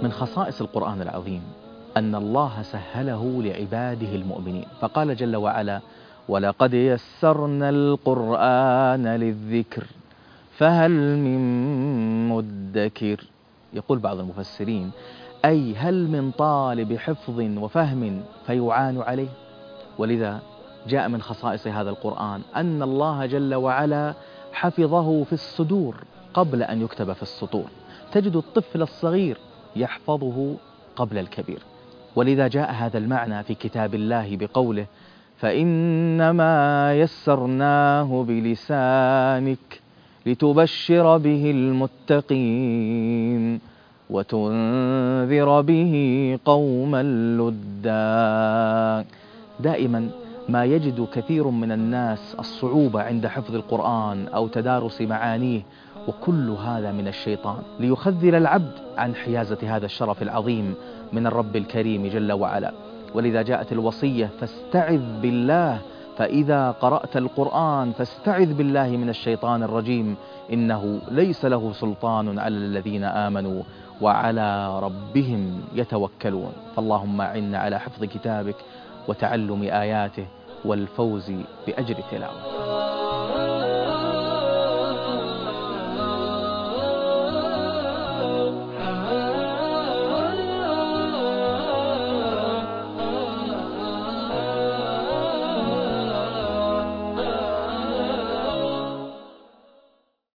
من خصائص القرآن العظيم أن الله سهله لعباده المؤمنين، فقال جل وعلا: ولقد يسرنا القرآن للذكر فهل من مدكر. يقول بعض المفسرين: أي هل من طالب حفظ وفهم فيعان عليه؟ ولذا جاء من خصائص هذا القرآن أن الله جل وعلا حفظه في الصدور قبل أن يكتب في السطور. تجد الطفل الصغير يحفظه قبل الكبير، ولذا جاء هذا المعنى في كتاب الله بقوله: فإنما يسرناه بلسانك لتبشر به المتقين وتنذر به قوما لدا. دائما ما يجد كثير من الناس الصعوبة عند حفظ القرآن أو تدارس معانيه، وكل هذا من الشيطان ليخذل العبد عن حيازة هذا الشرف العظيم من الرب الكريم جل وعلا. ولذا جاءت الوصية: فاستعذ بالله، فإذا قرأت القرآن فاستعذ بالله من الشيطان الرجيم، إنه ليس له سلطان على الذين آمنوا وعلى ربهم يتوكلون. فاللهم أعنا على حفظ كتابك وتعلم آياته والفوز بأجر تلاوته.